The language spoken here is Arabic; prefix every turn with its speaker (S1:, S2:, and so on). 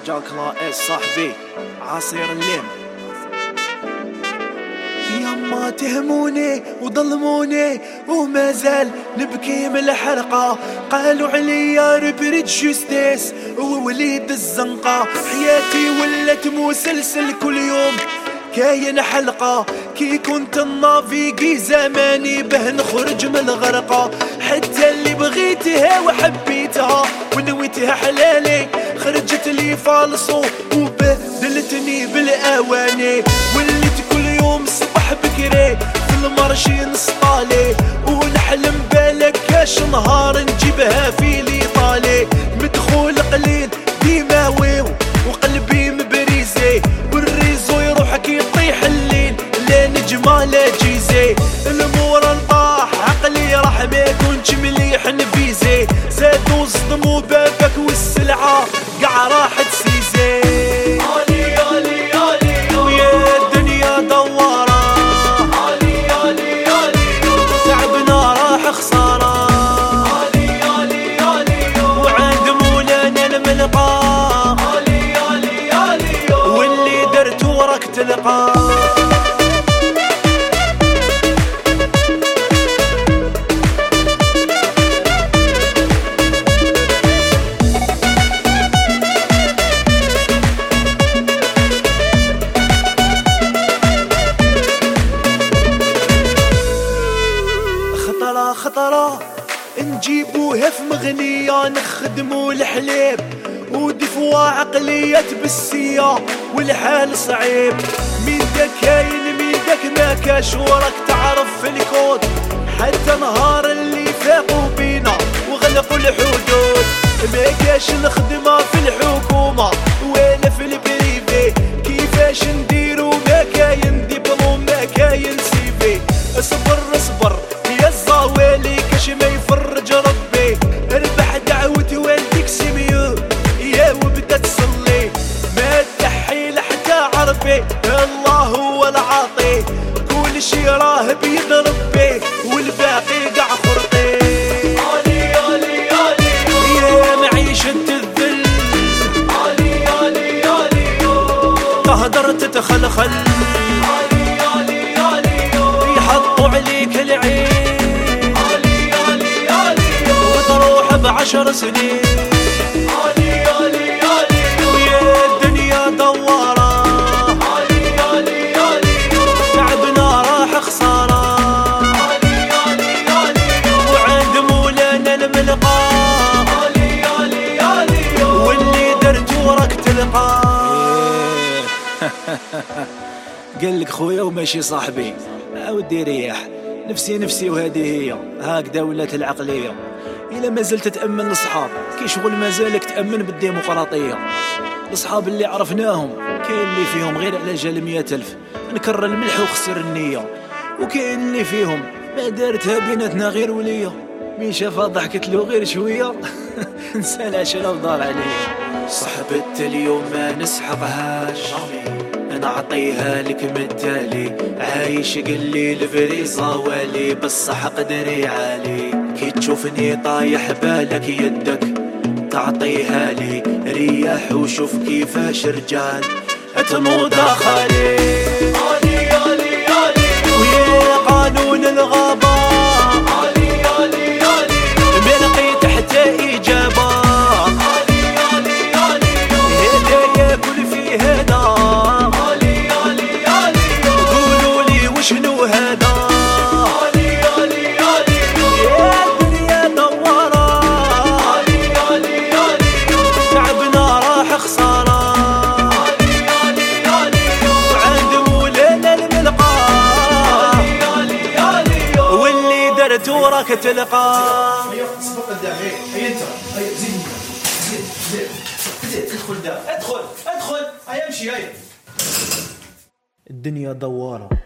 S1: جاكلا صاحبي عصير الليم. يما تهموني وظلموني وما زال نبكي من الحرقة، قالوا عليا ربريد جوستيس ووليد الزنقة. حياتي ولات مسلسل كل يوم كاين حلقة، كي كنت النافيقي زماني به نخرج من الغرقة. حتى اللي بغيتها وحبيتها ونويتها حلالي خرجت لي فالصو وبدلتني بالاواني. وليت كل يوم الصبح بكري في المرشي نسطالي ونحلم بالكاش نهار نجيبها في ليطالي. مدخول قليل ديما ويو وقلبي مبريزي، والريزو يروح كي يطيح الليل لا نجمة لا جيزي. المورا نطاح عقلي راح ما كنتش مليح نفيزي، زادو صدمو بابك والسلعة قاع راحت سيزي. علي علي علي ويا الدنيا دوارة، علي علي علي تعبنا راح خسارة، علي علي علي وعند مولانا الملقى، علي علي علي واللي درتو راك تلقى. خطرة نجيبوها في مغنية نخدمو الحليب ودفوا عقليات بالسيا والحال صعيب. مين دا كاين مين داك ما كاش وراك تعرف في الكود، حتى نهار اللي فاقوا بينا وغلقوا الحدود. ما كاش الخدمة في الحكومة ولا في البريفي، كيفاش نديرو ما كاين دبلوم ما كاين سيفي. اصبر اصبر يا الزوالي كاش ما يفرج ربي، اربح دعوة والديك سيميو يا وبدا تصلي. ما تحي لحتى عربي الله هو العاطي، كل شي راه بيد ربي والباقي قاع خرطي. علي علي علي يا معيشة الذل، علي علي علي تهدر تتخلخل، علي علي علي يحطوا عليك العين، علي علي علي وتروح ب10 سنين. علي علي علي ويا الدنيا دوارة، علي علي علي تعبنا راح خسارة، علي علي علي وعند مولانا الملقى، علي علي علي واللي درتو راك تلقى. قالك خويا وماشي صاحبي ودي ريح نفسي نفسي وهذه هي هكذا ولات العقلية. إلا ما زلت تأمن الصحاب كي شغل مازالك تأمن بالديمقراطية. الصحاب اللي عرفناهم كاين اللي فيهم غير على جال 100,000 نكر الملح وخسر النية، وكاين اللي فيهم ما دارتها بيناتنا غير ولية، مين شافها ضحكت له غير شوية نسى العشرة وضال عليا. صحبت اليوم ما نسحقهاش نعطيها لك متالي، عايش قلي الفريزة والي بصح قدري عالي. كي تشوفني طايح بالك يدك تعطيها لي رياح وشوف كيفاش رجال تنوض خالي. علي علي علي ويا قانون الغابة، علي علي علي ما لقيت حتى إجابة، علي علي علي هذا ياكل في هذا، شنو هذا؟ علي علي علي يا الدنيا دوارة، علي علي علي تعبنا راح خسارة، علي علي علي وعند مولانا الملقى، علي علي علي واللي درتو راك تلقى.
S2: اصبر قدام هيا انت هيا زيد زيد زيد ادخل ادخل ادخل هيا امشي هيا.
S1: الدنيا دوارة